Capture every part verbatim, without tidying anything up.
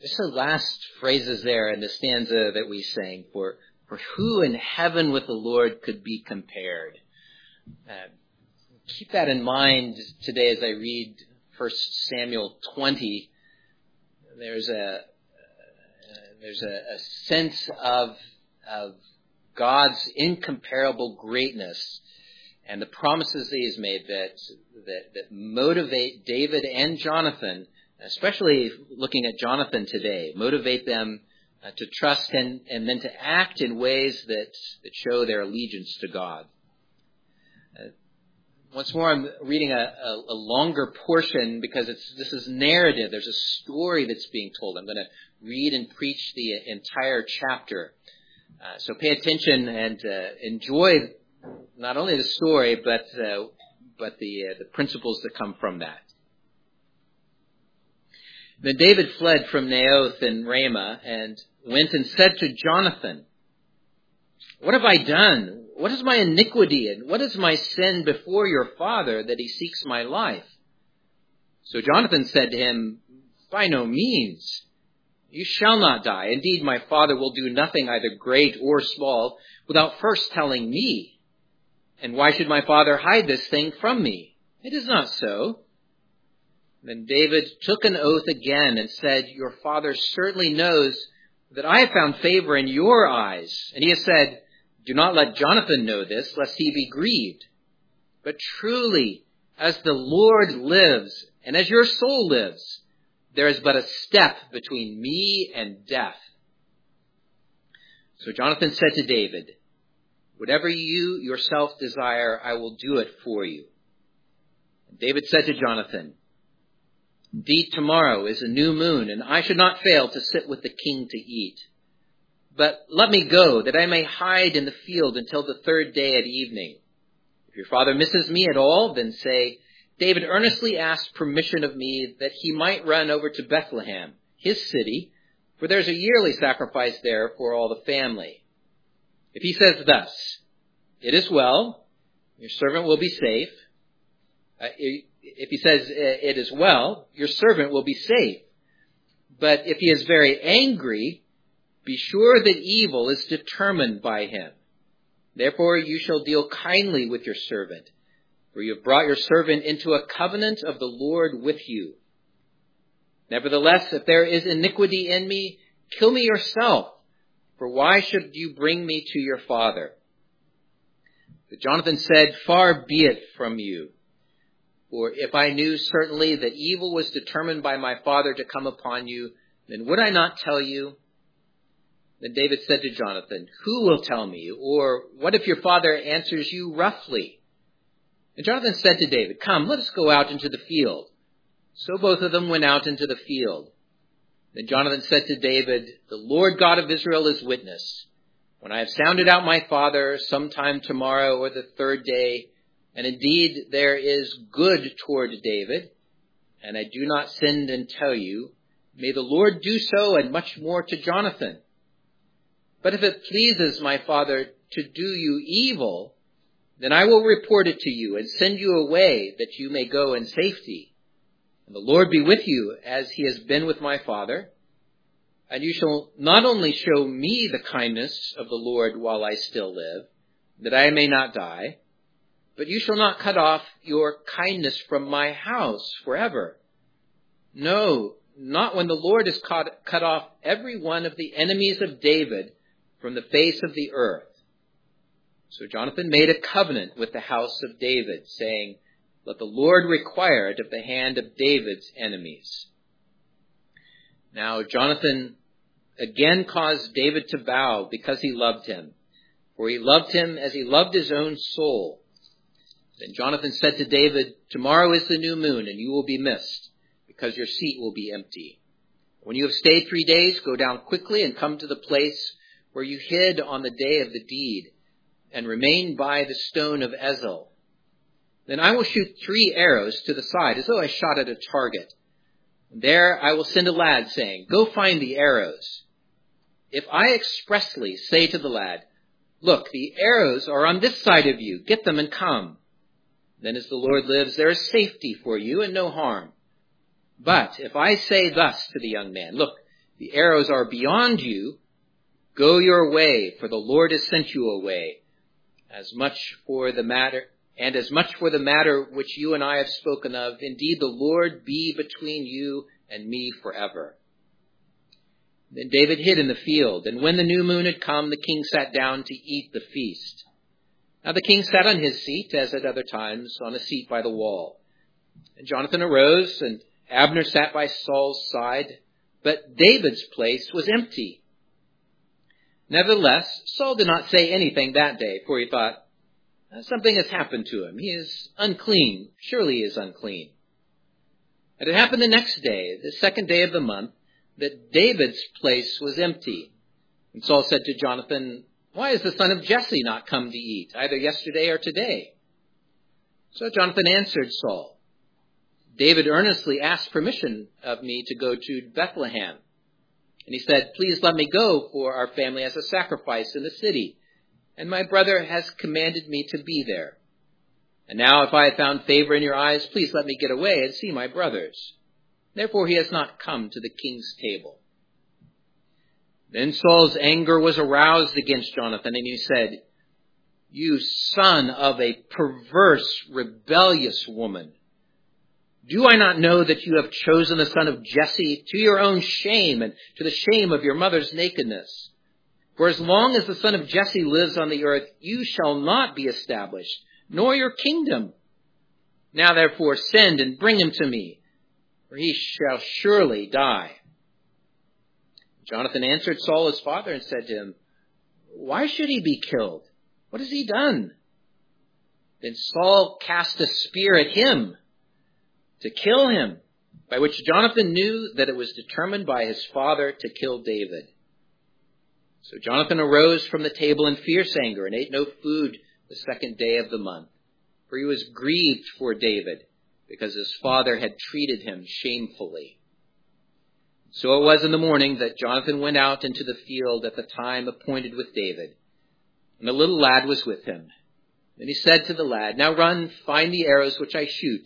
Just the last phrases there in the stanza that we sang, for, for who in heaven with the Lord could be compared. Uh, keep that in mind today as I read First Samuel twenty. There's a, uh, there's a, a sense of, of God's incomparable greatness and the promises that he's made that, that, that motivate David and Jonathan, especially looking at Jonathan today, motivate them uh, to trust and, and then to act in ways that, that show their allegiance to God. Uh, once more, I'm reading a, a, a longer portion because it's this is narrative. There's a story that's being told. I'm going to read and preach the entire chapter. Uh, so pay attention and uh, enjoy not only the story, but uh, but the uh, the principles that come from that. Then David fled from Naioth in Ramah and went and said to Jonathan, "What have I done? What is my iniquity and what is my sin before your father that he seeks my life?" So Jonathan said to him, "By no means. You shall not die. Indeed, my father will do nothing either great or small without first telling me. And why should my father hide this thing from me? It is not so." Then David took an oath again and said, "Your father certainly knows that I have found favor in your eyes." And he has said, "Do not let Jonathan know this, lest he be grieved. But truly, as the Lord lives, and as your soul lives, there is but a step between me and death." So Jonathan said to David, "Whatever you yourself desire, I will do it for you." And David said to Jonathan, "Indeed, tomorrow is a new moon, and I should not fail to sit with the king to eat. But let me go, that I may hide in the field until the third day at evening. If your father misses me at all, then say, 'David earnestly asked permission of me that he might run over to Bethlehem, his city, for there's a yearly sacrifice there for all the family.' If he says thus, 'It is well, your servant will be safe,' uh, if he says, 'It is well, your servant will be safe.' But if he is very angry, be sure that evil is determined by him. Therefore you shall deal kindly with your servant, for you have brought your servant into a covenant of the Lord with you. Nevertheless, if there is iniquity in me, kill me yourself, for why should you bring me to your father?" But Jonathan said, "Far be it from you. For if I knew certainly that evil was determined by my father to come upon you, then would I not tell you?" Then David said to Jonathan, "Who will tell me? Or what if your father answers you roughly?" And Jonathan said to David, "Come, let us go out into the field." So both of them went out into the field. Then Jonathan said to David, "The Lord God of Israel is witness. When I have sounded out my father sometime tomorrow or the third day, and indeed there is good toward David, and I do not sin and tell you, may the Lord do so and much more to Jonathan. But if it pleases my father to do you evil, then I will report it to you and send you away that you may go in safety. And the Lord be with you as he has been with my father. And you shall not only show me the kindness of the Lord while I still live, that I may not die, but you shall not cut off your kindness from my house forever. No, not when the Lord has cut, cut off every one of the enemies of David from the face of the earth." So Jonathan made a covenant with the house of David, saying, "Let the Lord require it of the hand of David's enemies." Now Jonathan again caused David to bow because he loved him, for he loved him as he loved his own soul. Then Jonathan said to David, "Tomorrow is the new moon, and you will be missed, because your seat will be empty. When you have stayed three days, go down quickly and come to the place where you hid on the day of the deed, and remain by the stone of Ezel. Then I will shoot three arrows to the side, as though I shot at a target. There I will send a lad, saying, 'Go find the arrows.' If I expressly say to the lad, 'Look, the arrows are on this side of you, get them and come,' then as the Lord lives, there is safety for you and no harm. But if I say thus to the young man, 'Look, the arrows are beyond you, go your way, for the Lord has sent you away. As much for the matter, and as much for the matter which you and I have spoken of, indeed the Lord be between you and me forever. Then David hid in the field, and when the new moon had come, the king sat down to eat the feast. Now the king sat on his seat, as at other times, on a seat by the wall. And Jonathan arose, and Abner sat by Saul's side, but David's place was empty. Nevertheless, Saul did not say anything that day, for he thought, something has happened to him. He is unclean. Surely he is unclean. And it happened the next day, the second day of the month, that David's place was empty. And Saul said to Jonathan, why has the son of Jesse not come to eat, either yesterday or today? So Jonathan answered Saul, David earnestly asked permission of me to go to Bethlehem. And he said, please let me go, for our family has a sacrifice in the city, and my brother has commanded me to be there. And now if I have found favor in your eyes, please let me get away and see my brothers. Therefore he has not come to the king's table. Then Saul's anger was aroused against Jonathan, and he said, you son of a perverse, rebellious woman, do I not know that you have chosen the son of Jesse to your own shame and to the shame of your mother's nakedness? For as long as the son of Jesse lives on the earth, you shall not be established, nor your kingdom. Now therefore send and bring him to me, for he shall surely die. Jonathan answered Saul his father and said to him, why should he be killed? What has he done? Then Saul cast a spear at him to kill him, by which Jonathan knew that it was determined by his father to kill David. So Jonathan arose from the table in fierce anger and ate no food the second day of the month, for he was grieved for David, because his father had treated him shamefully. So it was in the morning that Jonathan went out into the field at the time appointed with David, and the little lad was with him. Then he said to the lad, now run, find the arrows which I shoot.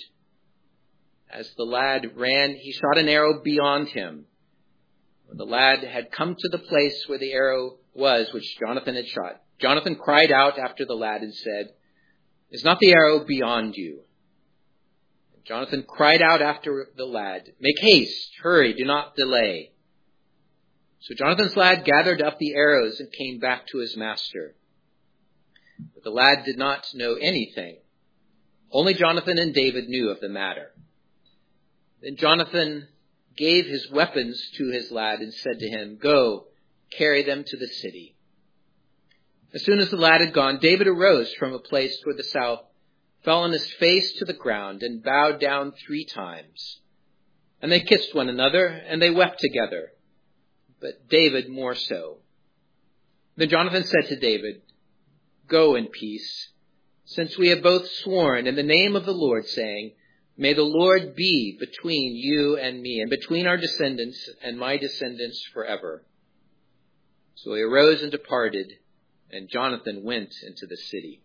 As the lad ran, he shot an arrow beyond him. When the lad had come to the place where the arrow was which Jonathan had shot, Jonathan cried out after the lad and said, is not the arrow beyond you? And Jonathan cried out after the lad, make haste, hurry, do not delay. So Jonathan's lad gathered up the arrows and came back to his master. But the lad did not know anything. Only Jonathan and David knew of the matter. Then Jonathan gave his weapons to his lad and said to him, go, carry them to the city. As soon as the lad had gone, David arose from a place toward the south, fell on his face to the ground, and bowed down three times. And they kissed one another, and they wept together, but David more so. Then Jonathan said to David, go in peace, since we have both sworn in the name of the Lord, saying, may the Lord be between you and me, and between our descendants and my descendants forever. So he arose and departed, and Jonathan went into the city.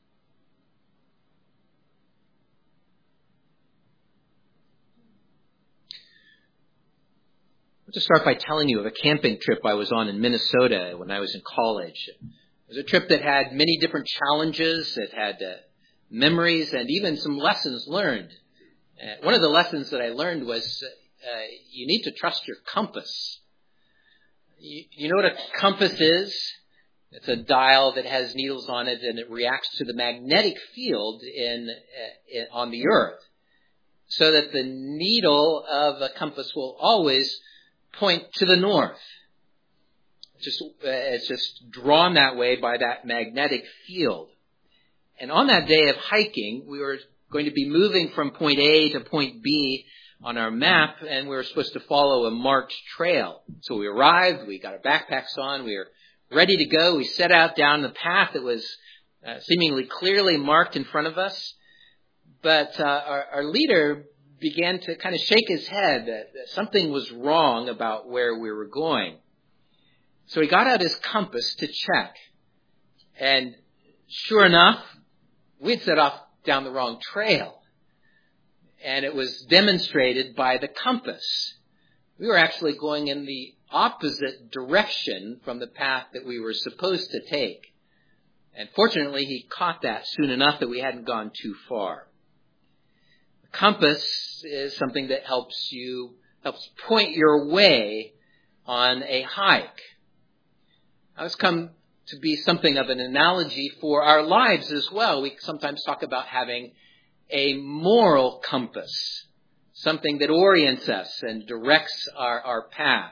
I want to start by telling you of a camping trip I was on in Minnesota when I was in college. It was a trip that had many different challenges. It had uh, memories and even some lessons learned. Uh, one of the lessons that I learned was uh, you need to trust your compass. You, you know what a compass is? It's a dial that has needles on it, and it reacts to the magnetic field in, uh, in on the earth, so that the needle of a compass will always point to the north. It's just, uh, it's just drawn that way by that magnetic field. And on that day of hiking, we were going to be moving from point A to point B on our map, and we were supposed to follow a marked trail. So we arrived, we got our backpacks on, we were ready to go. We set out down the path that was uh, seemingly clearly marked in front of us. But uh, our, our leader began to kind of shake his head that, that something was wrong about where we were going. So he got out his compass to check. And sure enough, we'd set off down the wrong trail. And it was demonstrated by the compass. We were actually going in the opposite direction from the path that we were supposed to take. And fortunately, he caught that soon enough that we hadn't gone too far. The compass is something that helps you, helps point your way on a hike. Now, it's come to be something of an analogy for our lives as well. We sometimes talk about having a moral compass, something that orients us and directs our, our path.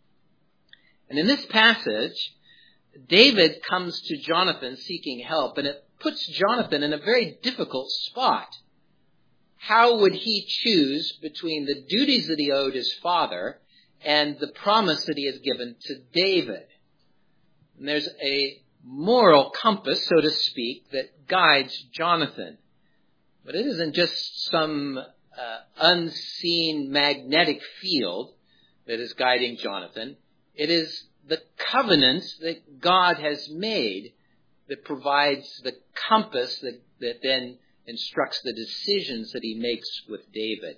And in this passage, David comes to Jonathan seeking help, and it puts Jonathan in a very difficult spot. How would he choose between the duties that he owed his father and the promise that he has given to David? And there's a moral compass, so to speak, that guides Jonathan. But it isn't just some uh, unseen magnetic field that is guiding Jonathan. It is the covenant that God has made that provides the compass that, that then instructs the decisions that he makes with David.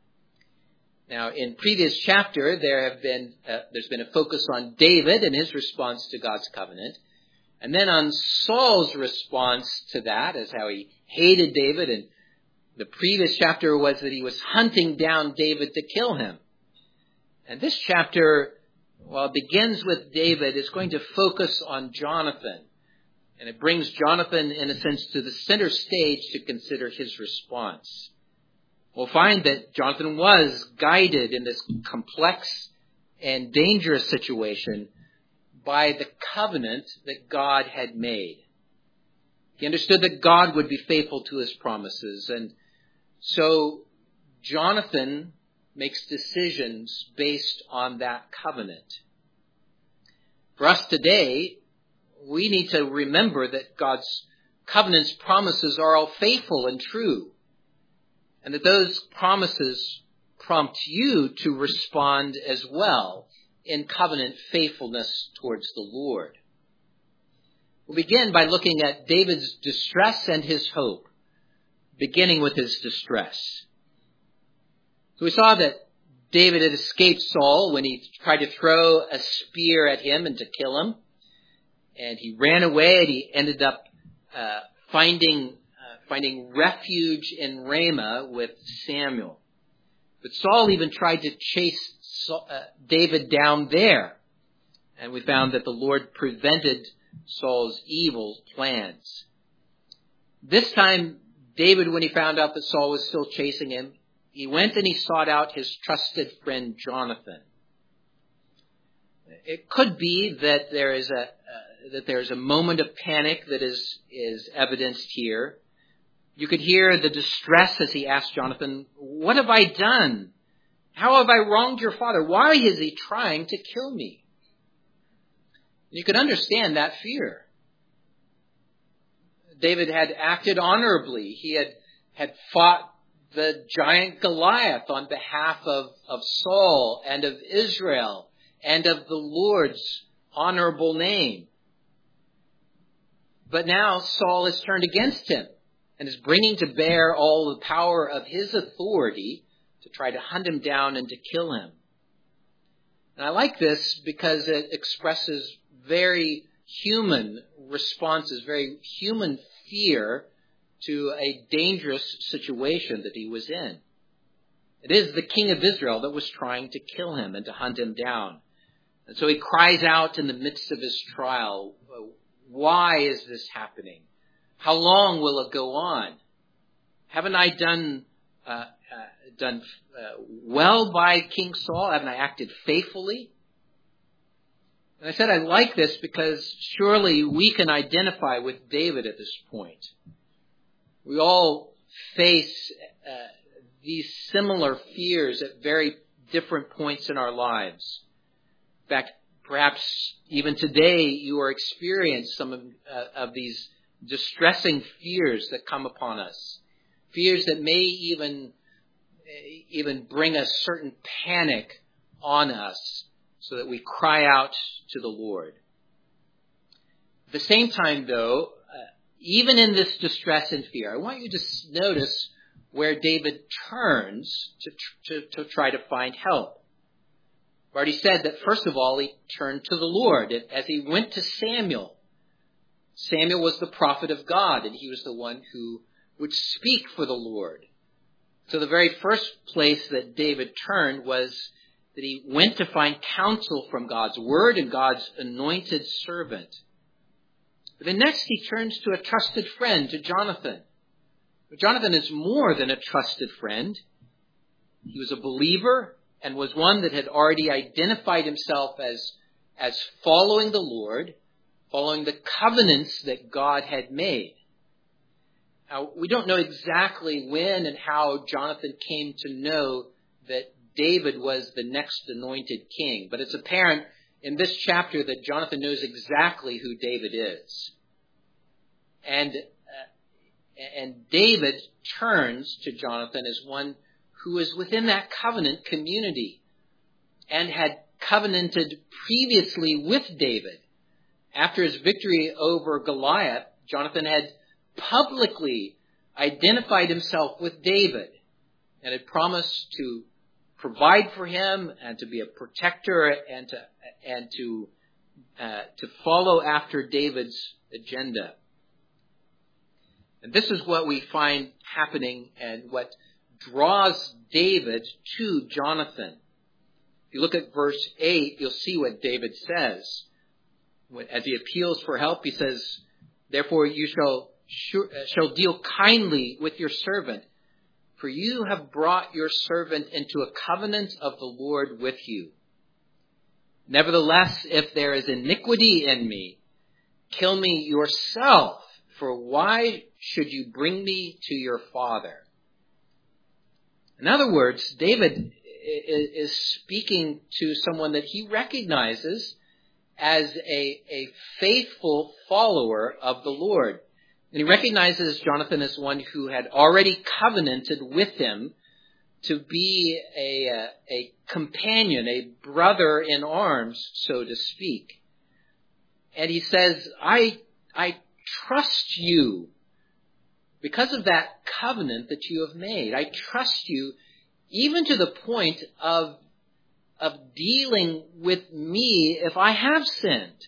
Now, in previous chapter, there have been uh, there's been a focus on David and his response to God's covenant, and then on Saul's response to that, as how he hated David. And the previous chapter was that he was hunting down David to kill him. And this chapter, while it begins with David, is going to focus on Jonathan. And it brings Jonathan, in a sense, to the center stage to consider his response. We'll find that Jonathan was guided in this complex and dangerous situation by the covenant that God had made. He understood that God would be faithful to his promises. And so Jonathan makes decisions based on that covenant. For us today, we need to remember that God's covenant's promises are all faithful and true, and that those promises prompt you to respond as well in covenant faithfulness towards the Lord. We'll begin by looking at David's distress and his hope, beginning with his distress. So we saw that David had escaped Saul when he tried to throw a spear at him and to kill him. And he ran away, and he ended up uh, finding uh, finding refuge in Ramah with Samuel. But Saul even tried to chase Saul, uh, David down there. And we found that the Lord prevented Saul's evil plans. This time, David, when he found out that Saul was still chasing him, he went and he sought out his trusted friend Jonathan. It could be that there is a uh, that there is a moment of panic that is is evidenced here. You could hear the distress as he asked Jonathan, "What have I done? How have I wronged your father? Why is he trying to kill me?" You could understand that fear. David had acted honorably. He had had fought the giant Goliath on behalf of, of Saul and of Israel and of the Lord's honorable name. But now Saul has turned against him and is bringing to bear all the power of his authority to try to hunt him down and to kill him. And I like this because it expresses very human responses, very human fear to a dangerous situation that he was in. It is the king of Israel that was trying to kill him and to hunt him down. And so he cries out in the midst of his trial, "Why is this happening? How long will it go on? Haven't I done uh, uh, done uh, well by King Saul? Haven't I acted faithfully?" And I said I like this because surely we can identify with David at this point. We all face uh, these similar fears at very different points in our lives. In fact, perhaps even today you are experiencing some of, uh, of these distressing fears that come upon us. Fears that may even, even bring a certain panic on us so that we cry out to the Lord. At the same time, though, uh, even in this distress and fear, I want you to notice where David turns to, to, to try to find help. I've already said that first of all, he turned to the Lord. As he went to Samuel, Samuel was the prophet of God, and he was the one who would speak for the Lord. So the very first place that David turned was that he went to find counsel from God's word and God's anointed servant. But then next he turns to a trusted friend, to Jonathan. But Jonathan is more than a trusted friend. He was a believer and was one that had already identified himself as, as following the Lord, following the covenants that God had made. Now, we don't know exactly when and how Jonathan came to know that David was the next anointed king, but it's apparent in this chapter that Jonathan knows exactly who David is. And, uh, and David turns to Jonathan as one who is within that covenant community and had covenanted previously with David. After his victory over Goliath, Jonathan had publicly identified himself with David and had promised to provide for him and to be a protector and to and to uh, to follow after David's agenda. And this is what we find happening and what draws David to Jonathan. If you look at verse eight, you'll see what David says. As he appeals for help, he says, "Therefore you shall shall deal kindly with your servant, for you have brought your servant into a covenant of the Lord with you. Nevertheless, if there is iniquity in me, kill me yourself, for why should you bring me to your father?" In other words, David is speaking to someone that he recognizes as a, a faithful follower of the Lord. And he recognizes Jonathan as one who had already covenanted with him to be a, a companion, a brother in arms, so to speak. And he says, I, I trust you because of that covenant that you have made. I trust you even to the point of, of dealing with me if I have sinned.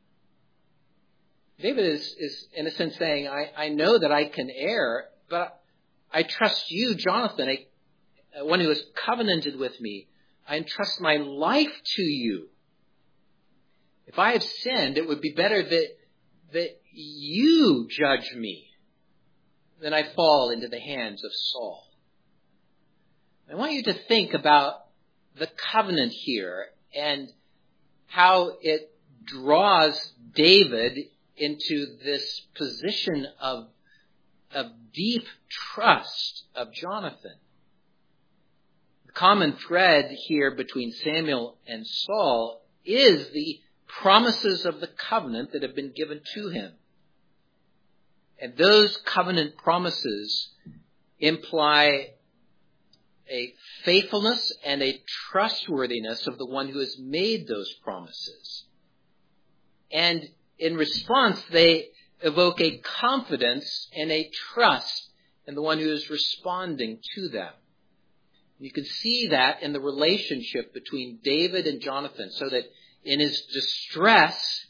David is, is in a sense saying, I, I know that I can err, but I trust you, Jonathan, a, one who has covenanted with me. I entrust my life to you. If I have sinned, it would be better that, that you judge me than I fall into the hands of Saul. I want you to think about the covenant here and how it draws David into this position of, of deep trust of Jonathan. The common thread here between Samuel and Saul is the promises of the covenant that have been given to him. And those covenant promises imply a faithfulness and a trustworthiness of the one who has made those promises. And in response, they evoke a confidence and a trust in the one who is responding to them. You can see that in the relationship between David and Jonathan, so that in his distress,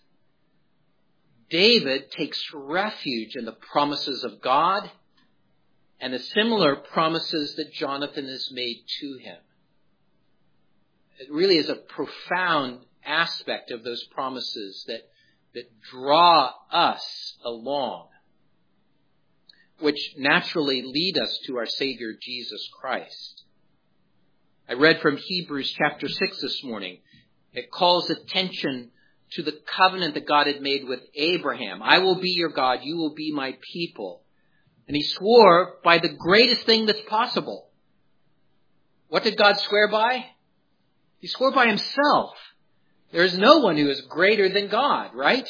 David takes refuge in the promises of God and the similar promises that Jonathan has made to him. It really is a profound aspect of those promises that, that draw us along, which naturally lead us to our Savior Jesus Christ. I read from Hebrews chapter six this morning. It calls attention to the covenant that God had made with Abraham. I will be your God, you will be my people. And he swore by the greatest thing that's possible. What did God swear by? He swore by himself. There is no one who is greater than God, right?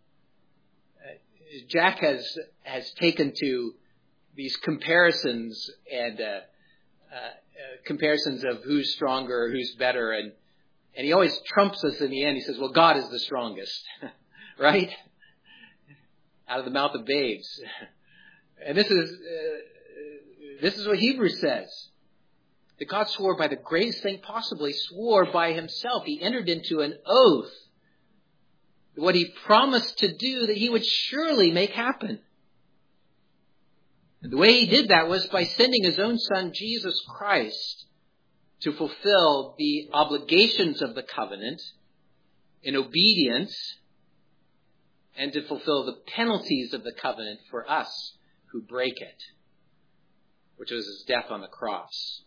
Jack has has taken to these comparisons and uh, uh, uh, comparisons of who's stronger, who's better, and and he always trumps us in the end. He says, well, God is the strongest, right? Out of the mouth of babes. And this is uh, this is what Hebrews says. that God swore by the greatest thing possible. He swore by himself. He entered into an oath. What he promised to do, that he would surely make happen. And the way he did that was by sending his own son, Jesus Christ, to fulfill the obligations of the covenant in obedience and to fulfill the penalties of the covenant for us who break it, which was his death on the cross.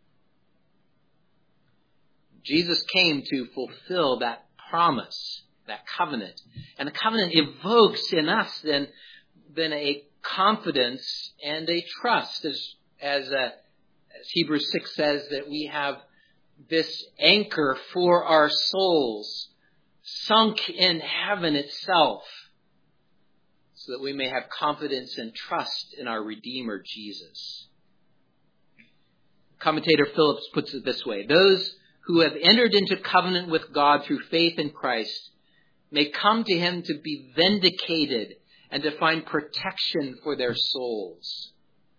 Jesus came to fulfill that promise, that covenant. And the covenant evokes in us then, then a confidence and a trust, as, as, uh, as Hebrews six says, that we have this anchor for our souls sunk in heaven itself, so that we may have confidence and trust in our Redeemer, Jesus. Commentator Phillips puts it this way: those who have entered into covenant with God through faith in Christ may come to him to be vindicated and to find protection for their souls.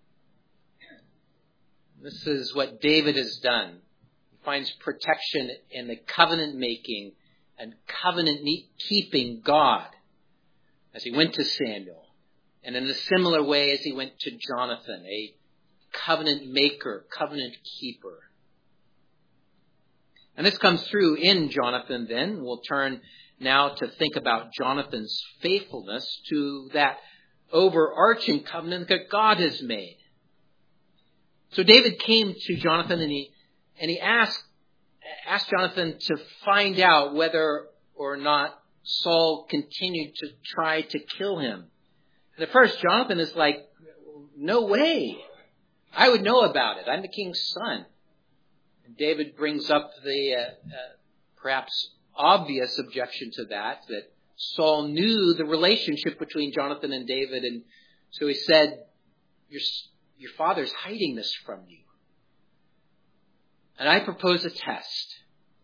This is what David has done. He finds protection in the covenant-making and covenant-keeping God as he went to Samuel, and in a similar way as he went to Jonathan, a covenant maker, covenant keeper. And this comes through in Jonathan then. We'll turn now to think about Jonathan's faithfulness to that overarching covenant that God has made. So David came to Jonathan and he and he asked asked Jonathan to find out whether or not Saul continued to try to kill him. And at first, Jonathan is like, no way. I would know about it. I'm the king's son. And David brings up the uh, uh, perhaps obvious objection to that, that Saul knew the relationship between Jonathan and David. And so he said, your, your father's hiding this from you. And I propose a test.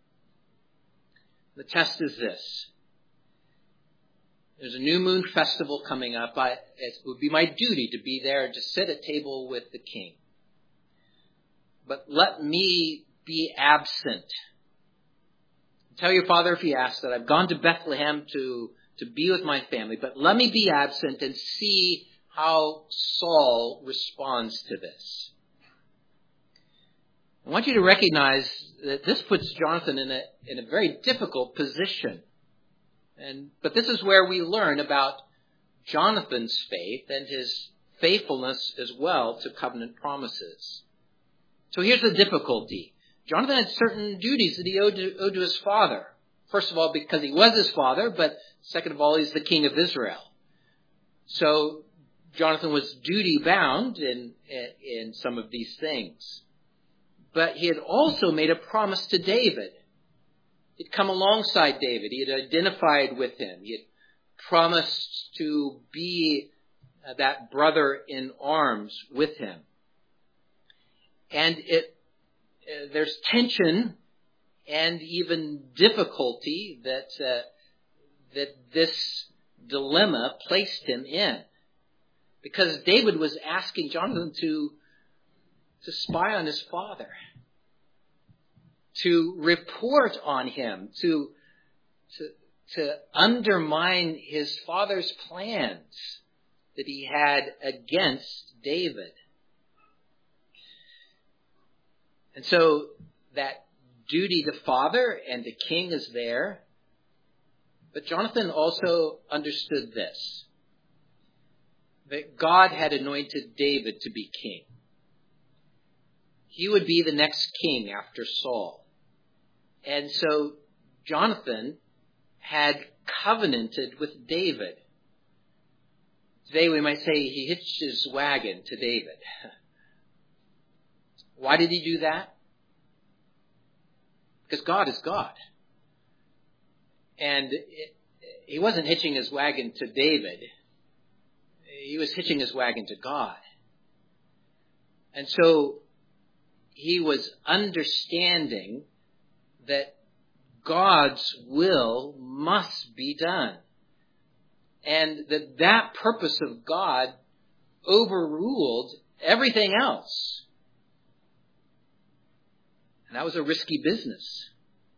The test is this. There's a new moon festival coming up. I, it would be my duty to be there and to sit at table with the king. But let me be absent. Tell your father if he asks that I've gone to Bethlehem to, to be with my family. But let me be absent and see how Saul responds to this. I want you to recognize that this puts Jonathan in a, in a very difficult position. And, but this is where we learn about Jonathan's faith and his faithfulness as well to covenant promises. So here's the difficulty. Jonathan had certain duties that he owed to, owed to his father. First of all, because he was his father, but second of all, he's the king of Israel. So Jonathan was duty bound in, in some of these things. But he had also made a promise to David. He'd come alongside David. He had identified with him. He had promised to be that brother in arms with him. And it, uh, there's tension and even difficulty that uh, that this dilemma placed him in, because David was asking Jonathan to to spy on his father, to report on him, to to to undermine his father's plans that he had against David. And so that duty to father and to king is there. But Jonathan also understood this, that God had anointed David to be king. He would be the next king after Saul. And so Jonathan had covenanted with David. Today we might say he hitched his wagon to David. Why did he do that? Because God is God. And it, he wasn't hitching his wagon to David. He was hitching his wagon to God. And so he was understanding that God's will must be done. And that that purpose of God overruled everything else. And that was a risky business.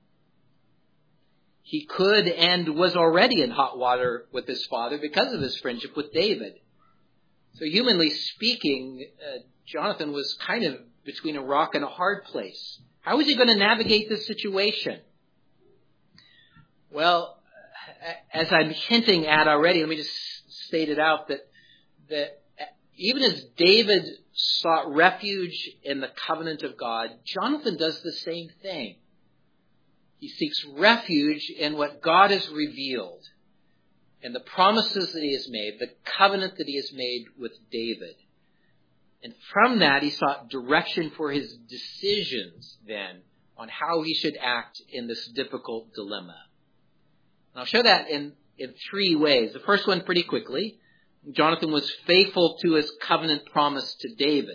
He could and was already in hot water with his father because of his friendship with David. So humanly speaking, uh, Jonathan was kind of between a rock and a hard place. How was he going to navigate this situation? Well, as I'm hinting at already, let me just state it out that, that even as David sought refuge in the covenant of God, Jonathan does the same thing. He seeks refuge in what God has revealed, in the promises that he has made, the covenant that he has made with David. And from that, he sought direction for his decisions then on how he should act in this difficult dilemma. And I'll show that in, in three ways. The first one, pretty quickly, Jonathan was faithful to his covenant promise to David.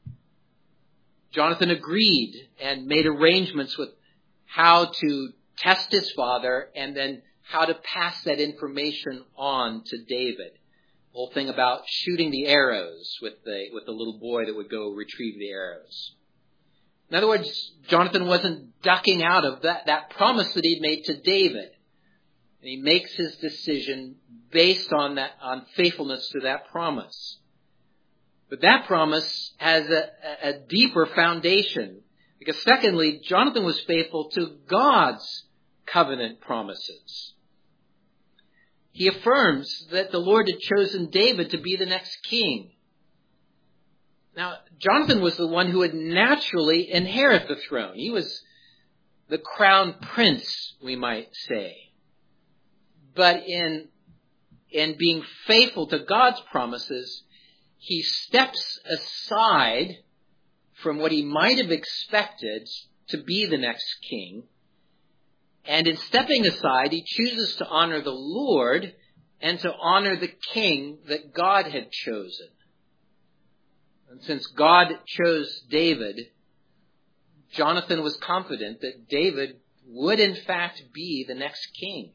Jonathan agreed and made arrangements with how to test his father and then how to pass that information on to David. The whole thing about shooting the arrows with the, with the little boy that would go retrieve the arrows. In other words, Jonathan wasn't ducking out of that, that promise that he'd made to David. And he makes his decision based on that, on faithfulness to that promise. But that promise has a, a deeper foundation. Because secondly, Jonathan was faithful to God's covenant promises. He affirms that the Lord had chosen David to be the next king. Now, Jonathan was the one who would naturally inherit the throne. He was the crown prince, we might say. But in, in being faithful to God's promises, he steps aside from what he might have expected to be the next king. And in stepping aside, he chooses to honor the Lord and to honor the king that God had chosen. And since God chose David, Jonathan was confident that David would in fact be the next king.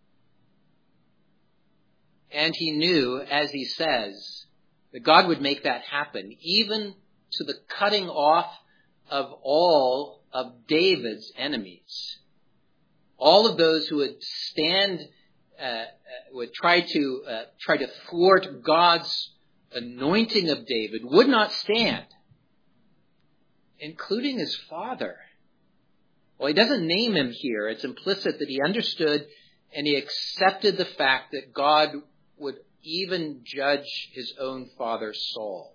And he knew, as he says, that God would make that happen, even to the cutting off of all of David's enemies. All of those who would stand, uh, would try to uh, try to thwart God's anointing of David would not stand, including his father. Well, he doesn't name him here. It's implicit that he understood and he accepted the fact that God would even judge his own father, Saul.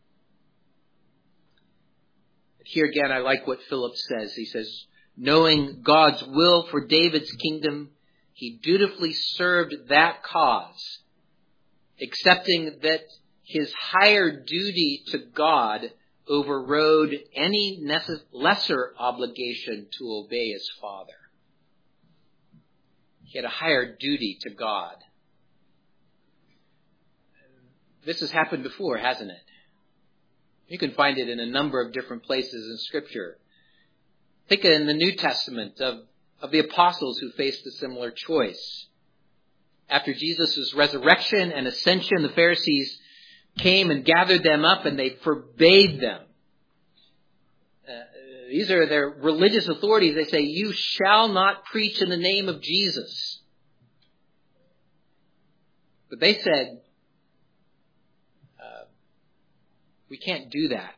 Here again, I like what Philip says. He says, knowing God's will for David's kingdom, he dutifully served that cause, accepting that his higher duty to God overrode any lesser obligation to obey his father. He had a higher duty to God. This has happened before, hasn't it? You can find it in a number of different places in Scripture. Think in the New Testament of, of the apostles who faced a similar choice. After Jesus' resurrection and ascension, the Pharisees came and gathered them up and they forbade them. Uh, these are their religious authorities. They say, you shall not preach in the name of Jesus. But they said, uh, we can't do that.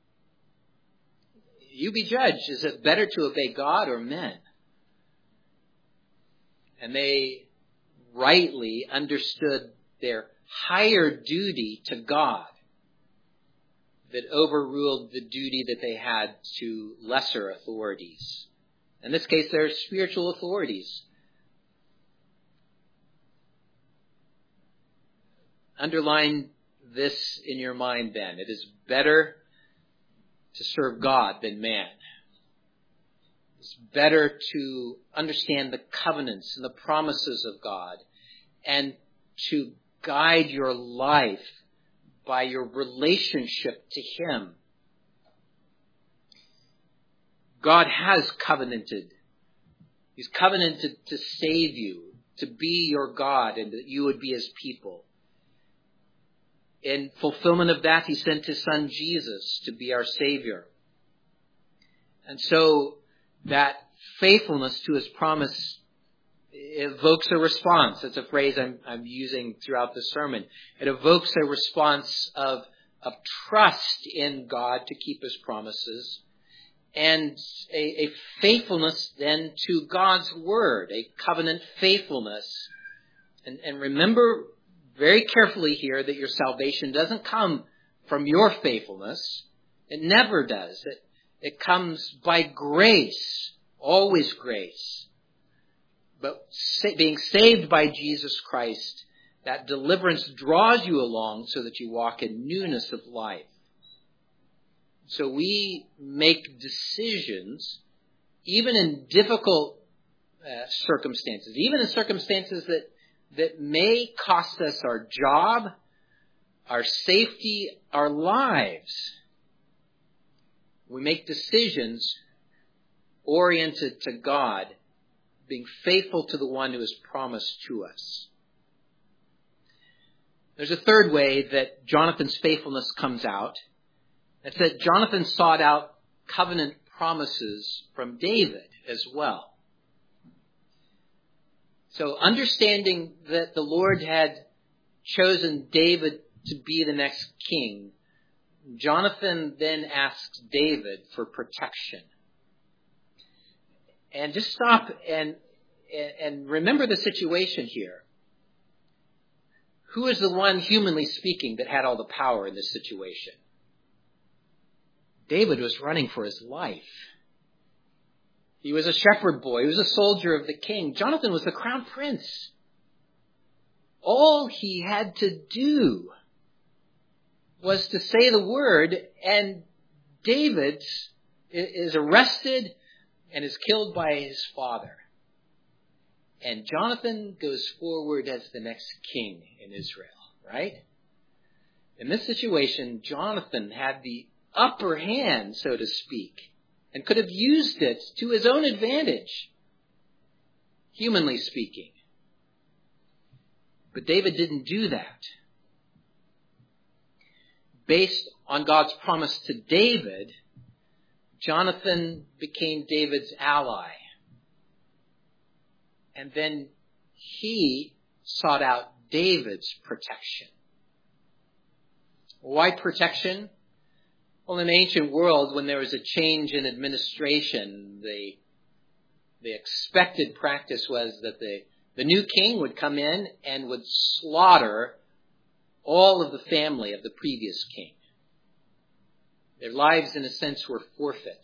You be judged. Is it better to obey God or men? And they rightly understood their higher duty to God that overruled the duty that they had to lesser authorities. In this case, they're spiritual authorities. Underline this in your mind then. It is better to serve God than man. It's better to understand the covenants and the promises of God and to guide your life by your relationship to Him. God has covenanted. He's covenanted to save you, to be your God, and that you would be His people. In fulfillment of that, He sent His Son Jesus to be our Savior. And so that faithfulness to his promise evokes a response. It's a phrase I'm, I'm using throughout the sermon. It evokes a response of, of trust in God to keep his promises, and a, a faithfulness then to God's word, a covenant faithfulness. And, and remember very carefully here that your salvation doesn't come from your faithfulness. It never does. It, it comes by grace, always grace. But being saved by Jesus Christ, that deliverance draws you along so that you walk in newness of life. So we make decisions, even in difficult uh, circumstances, even in circumstances that, that may cost us our job, our safety, our lives. We make decisions oriented to God, being faithful to the one who has promised to us. There's a third way that Jonathan's faithfulness comes out. It's that Jonathan sought out covenant promises from David as well. So understanding that the Lord had chosen David to be the next king, Jonathan then asks David for protection. And just stop and, and remember the situation here. Who is the one, humanly speaking, that had all the power in this situation? David was running for his life. He was a shepherd boy. He was a soldier of the king. Jonathan was the crown prince. All he had to do was to say the word, and David is arrested and is killed by his father. And Jonathan goes forward as the next king in Israel, right? In this situation, Jonathan had the upper hand, so to speak, and could have used it to his own advantage, humanly speaking. But David didn't do that. Based on God's promise to David, Jonathan became David's ally. And then he sought out David's protection. Why protection? Well, in the ancient world, when there was a change in administration, the, the expected practice was that the, the new king would come in and would slaughter all of the family of the previous king. Their lives, in a sense, were forfeit.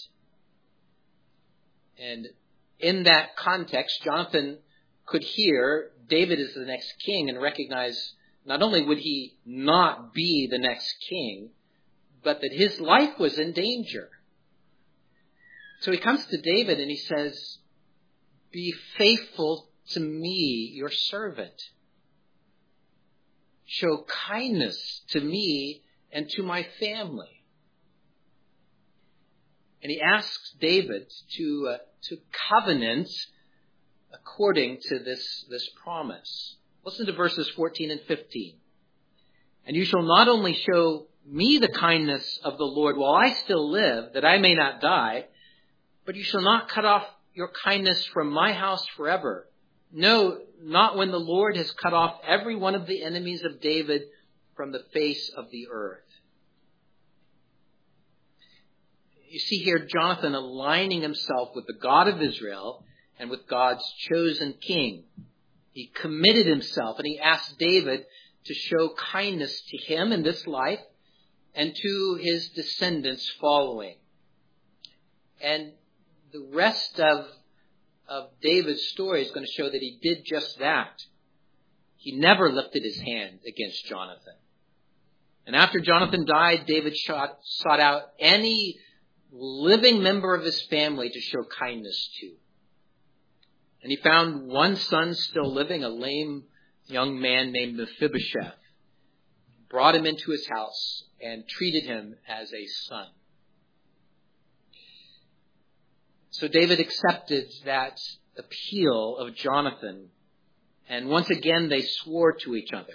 And in that context, Jonathan could hear David is the next king and recognize not only would he not be the next king, but that his life was in danger. So he comes to David and he says, "Be faithful to me, your servant. Show kindness to me and to my family." And he asks David to uh, to covenant according to this, this promise. Listen to verses fourteen and fifteen. "And you shall not only show me the kindness of the Lord while I still live, that I may not die, but you shall not cut off your kindness from my house forever. No, not when the Lord has cut off every one of the enemies of David from the face of the earth." You see here Jonathan aligning himself with the God of Israel and with God's chosen king. He committed himself and he asked David to show kindness to him in this life and to his descendants following. And the rest of, of David's story is going to show that he did just that. He never lifted his hand against Jonathan. And after Jonathan died, David shot, sought out any living member of his family to show kindness to. And he found one son still living, a lame young man named Mephibosheth. Brought him into his house and treated him as a son. So David accepted that appeal of Jonathan, and once again they swore to each other.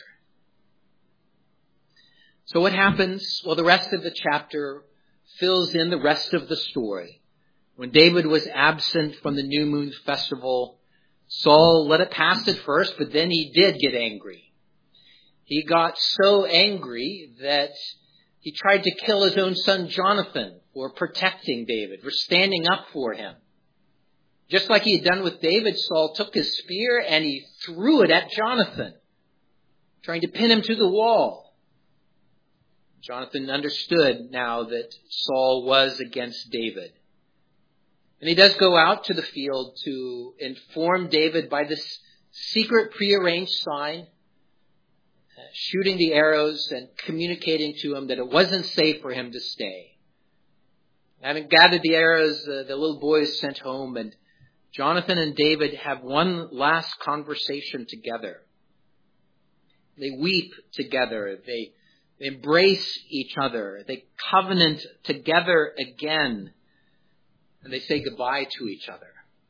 So what happens? Well, the rest of the chapter fills in the rest of the story. When David was absent from the new moon festival, Saul let it pass at first, but then he did get angry. He got so angry that he tried to kill his own son Jonathan for protecting David, for standing up for him. Just like he had done with David, Saul took his spear and he threw it at Jonathan, trying to pin him to the wall. Jonathan understood now that Saul was against David. And he does go out to the field to inform David by this secret prearranged sign, shooting the arrows and communicating to him that it wasn't safe for him to stay. Having gathered the arrows, uh, the little boy is sent home, and Jonathan and David have one last conversation together. They weep together. They embrace each other. They covenant together again. And they say goodbye to each other.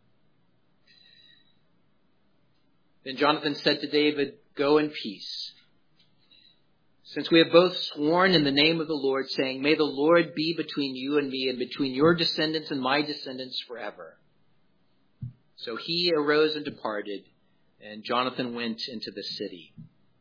Then Jonathan said to David, "Go in peace. Since we have both sworn in the name of the Lord, saying, 'May the Lord be between you and me and between your descendants and my descendants forever.'" So he arose and departed, and Jonathan went into the city.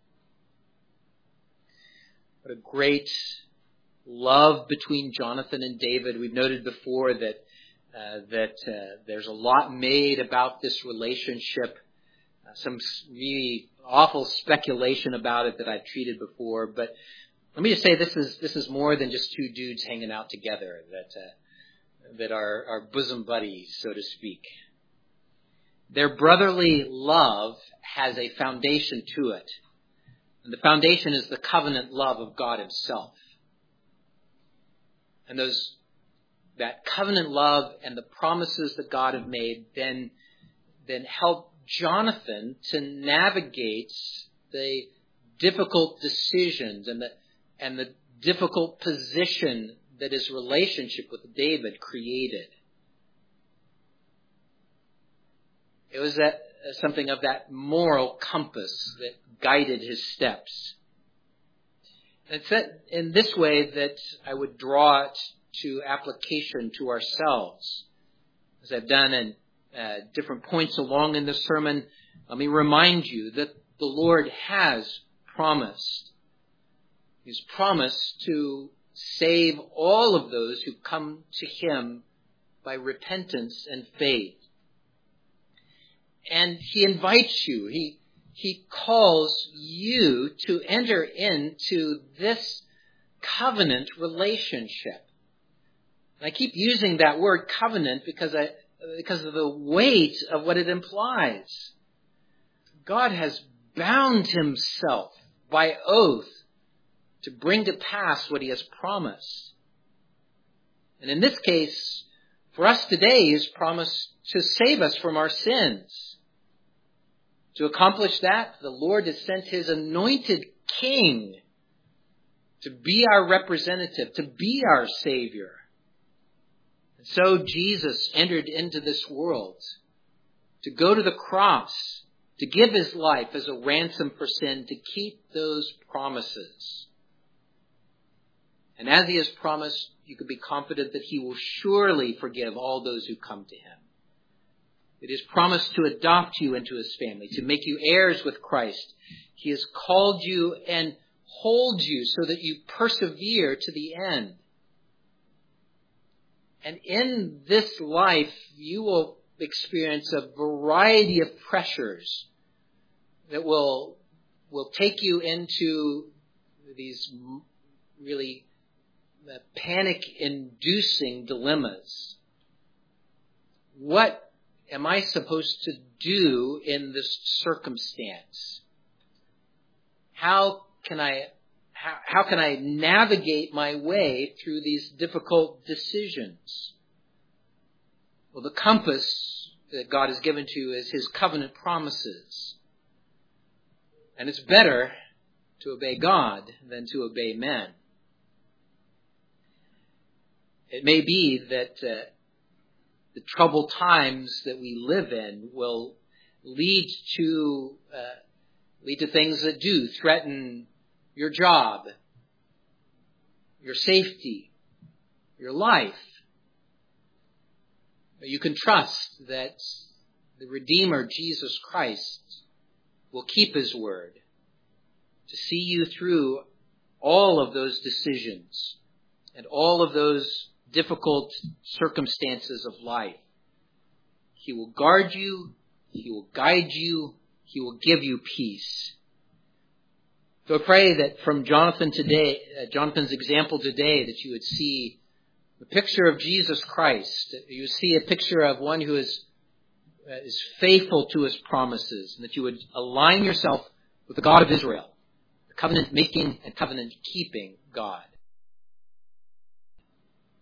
What a great love between Jonathan and David. We've noted before that uh, that uh, there's a lot made about this relationship. Uh, some really awful speculation about it that I've treated before. But let me just say this is this is more than just two dudes hanging out together that uh, that are, are bosom buddies, so to speak. Their brotherly love has a foundation to it. And the foundation is the covenant love of God himself. And those, that covenant love and the promises that God have made then, then help Jonathan to navigate the difficult decisions and the, and the difficult position that his relationship with David created. It was that, something of that moral compass that guided his steps. And it's that in this way that I would draw it to application to ourselves. As I've done in uh, different points along in the sermon, let me remind you that the Lord has promised. He's promised to save all of those who come to him by repentance and faith. And he invites you, he, he calls you to enter into this covenant relationship. And I keep using that word covenant because I, because of the weight of what it implies. God has bound himself by oath to bring to pass what he has promised. And in this case, for us today, he has promised to save us from our sins. To accomplish that, the Lord has sent his anointed king to be our representative, to be our Savior. And so Jesus entered into this world to go to the cross, to give his life as a ransom for sin, to keep those promises. And as he has promised, you can be confident that he will surely forgive all those who come to him. It is promised to adopt you into his family, to make you heirs with Christ. He has called you and holds you so that you persevere to the end. And in this life, you will experience a variety of pressures that will, will take you into these really panic-inducing dilemmas. What am I supposed to do in this circumstance? How can I, how, how can I navigate my way through these difficult decisions? Well, the compass that God has given to you is his covenant promises. And it's better to obey God than to obey men. It may be that uh, the troubled times that we live in will lead to uh, lead to things that do threaten your job, your safety, your life. You can trust that the Redeemer, Jesus Christ, will keep his word to see you through all of those decisions and all of those difficult circumstances of life. He will guard you. He will guide you. He will give you peace. So I pray that from Jonathan today, uh, Jonathan's example today, that you would see the picture of Jesus Christ. That you would see a picture of one who is, uh, is faithful to his promises, and that you would align yourself with the God of Israel, the covenant-making and covenant-keeping God.